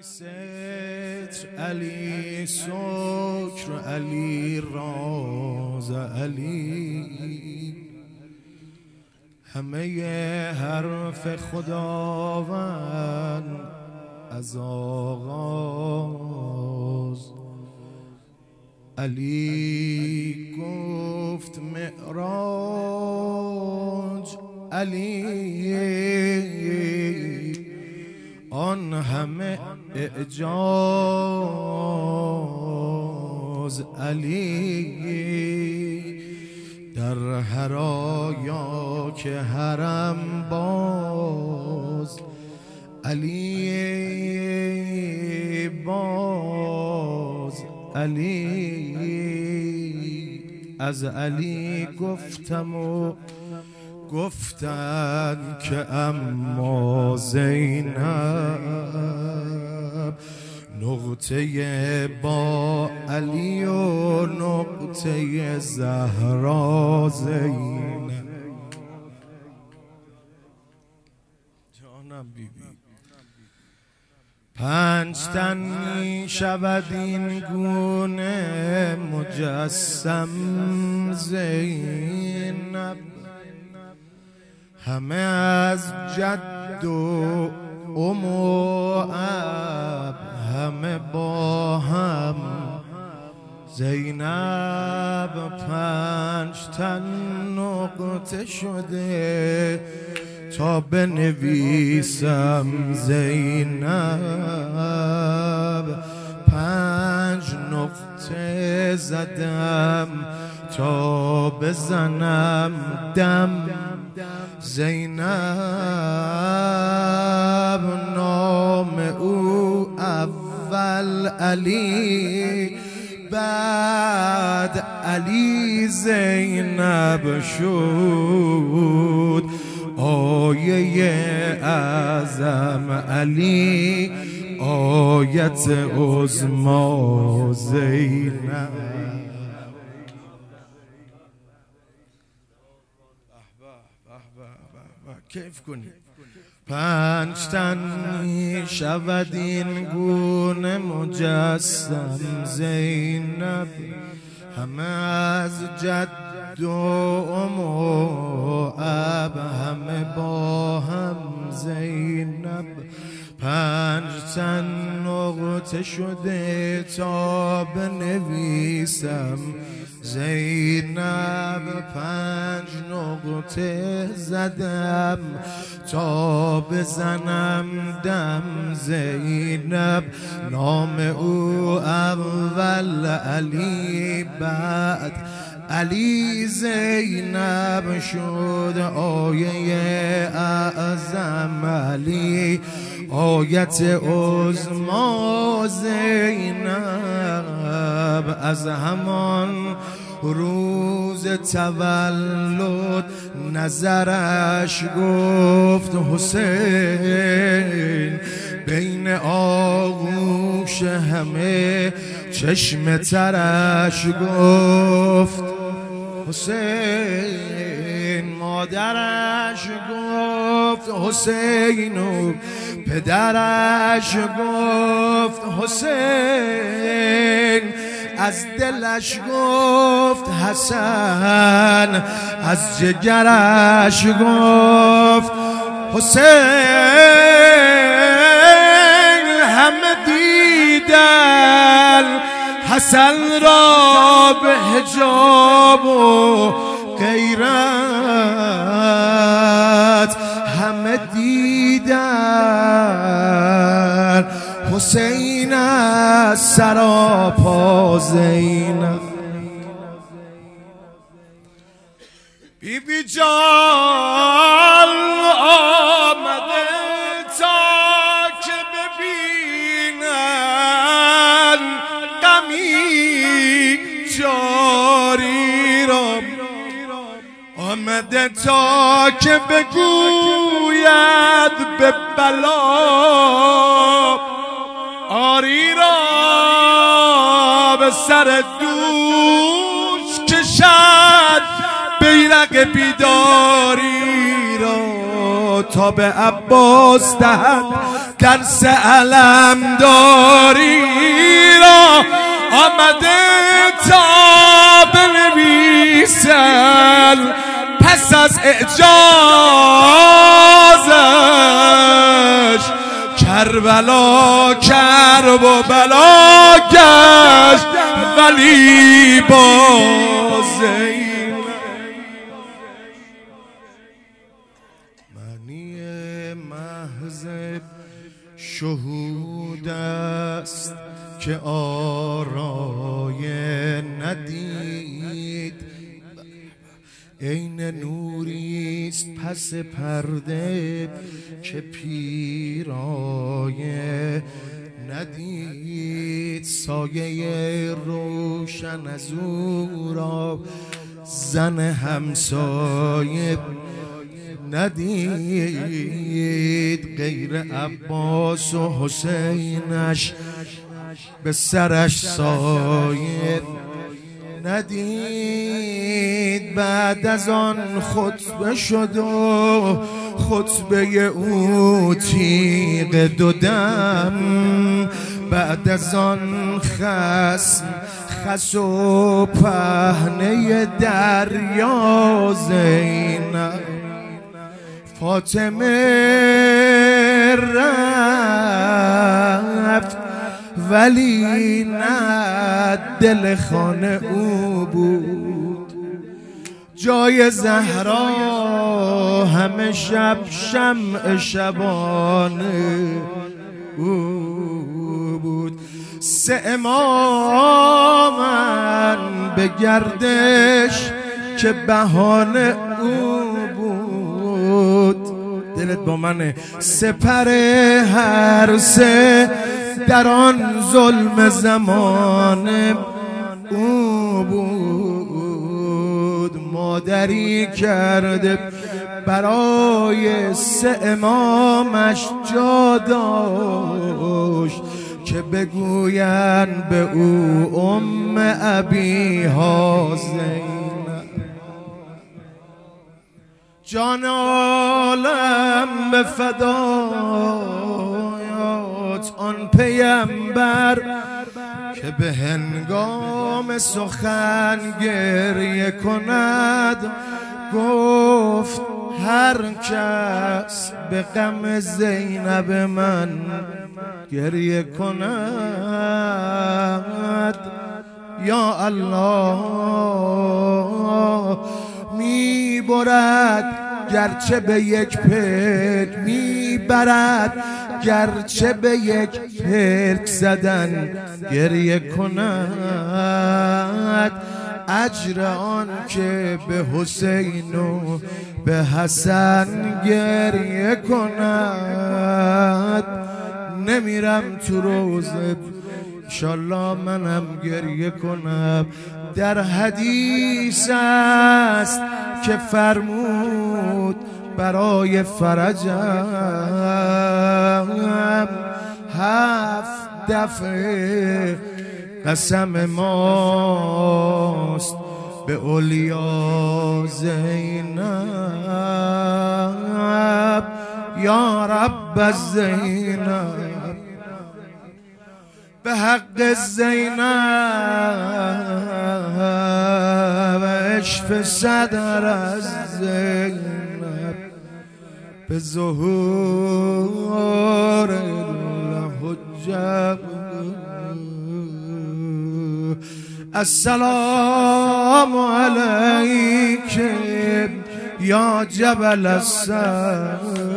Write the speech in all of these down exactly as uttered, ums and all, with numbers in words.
ستر، علی شکر، علی راز، علی همه حرف خداوند از آغاز. علی گفت معراج، علی آن همه اعجاز. علی در هر آیا که حرم باز، علی باز. علی از علی گفتم و گفتن که اما زینب نقطه با علی و نقطه زهرا زینب. جانم بیبی پنج تن می شود این گونه مجسم زینب، همه از جد و ام و اب همه با هم. زینب پنج تن نقطه شده تا بنویسم زینب، پنج نقطه زدم تا بزنم دم. زینب نام او اول علی، بعد علی زینب شد. آیه اعظم علی، آیت عظمی زینب. کیف کنید. پنج تن می شود این گونه مجسم زینب، همه از جد و ام و اب همه با هم. زینب پنج تن نقطه شده تا بنویسم زینب، پنج نقطه زدم تا بزنم دم. زینب نام او اول علی، بعد علی زینب شد. آیه اعظم علی، آیت عظمی زینب. از همان روز تولد نظرش گفت حسین، بین آغوش همه چشم ترش گفت حسین. مادرش گفت حسین و پدرش گفت حسین. از دلش گفت حسن، از جگرش گفت حسین. همه دیدن حسن را به حجاب و غیرت، همه دیدن حسین از سراپا زینب. بی بی جان آمده تا که ببینن غمی جاری را، آمده تا که بگوید به بلا آری را، به سر دوش کشد بیرق بیداری را، تا به عباس دهد درس علمداری را آمده تا بنویسن، پس از اعجازش کربلا کرب و بلا گشت، ولی بازی معنی محض شهود است که آرای ندید، عین نوریست پس پرده که پیرایه ندید، سایه روشن از او را زن همسایه ندید، غیر عباس و حسینش به سرش سایه ندید. بعد از آن خطبه شد و خطبه او تیغ دو دم، بعد از آن خصم خس و پهنه دریا زینب، فاطمه رفت ولی نه دل خانه او بود، جای زهرا همه شب شمع شبانه او بود. سه امامن به گردش که بهانه او بود، دلت با منه، سپر هر سه در آن ظلم زمانه او بود. مادری کرده برای سه امامش جا داشت که بگوین به او ام ابیها زینب. جان عالم به فدایات آن پیمبر که به هنگام سخن گریه کند، گفت هر کس به غم زینب من گریه کند، یا الله می برد گرچه به یک پلک، می برد گرچه به یک پلک زدن گریه کند، اجر آن که به حسین و به حسن گریه کند. نمیرم تو روزه انشالله منم گریه کنم. در حدیث است که فرمود برای فرجم هفت دفعه قسم ماست به اولیا زینب، یا رب الزینب به حق زینب، اشف صدر از زینب به ظهور الحجب. السلام علیک یا جبل الصبر،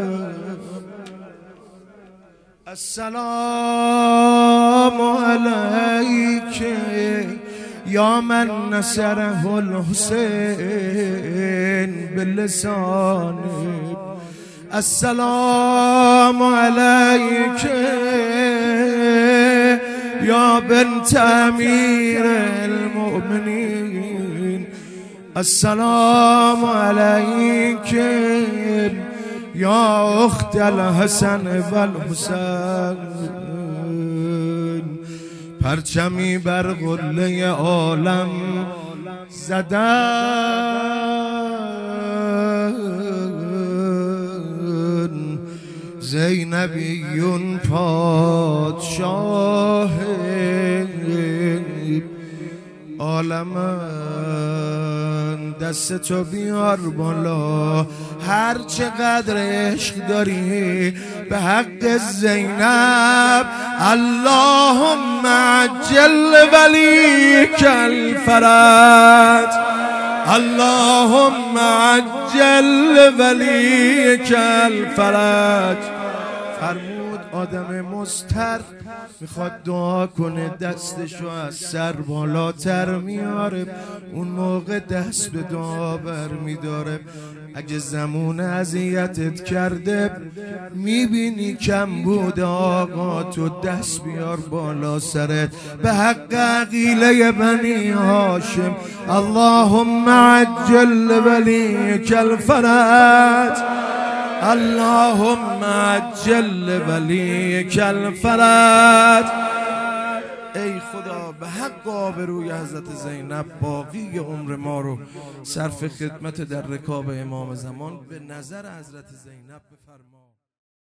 السلام علیک یا من نصره الحسین بلسانه، السلام علیک یا بنت امیر المؤمنین، السلام علیک یا اخت الحسن و الحسین. پرچمی بر قله عالم زدن، زینبیون پادشاه عالمن، دست تو بیار بالا، هر چقدر عشق داری به حق زینب. اللهم عجل ولیک الفرج، اللهم عجل ولیک الفرج. فرمود آدم مضطر میخواد دعا کنه، دستشو از سر بالاتر میاره، اون موقع دست به دعا بر میداره. اگه زمون اذیتت کرده میبینی کم بوده، آقا تو دست بیار بالا سرت به حق عقیله بنی هاشم. اللهم عجل ولیک الفرج، اللهم عجل ولیک الفرج. ای خدا به حق آبروی حضرت زینب باقی عمر ما رو صرف خدمت در رکاب امام زمان به نظر حضرت زینب بفرما.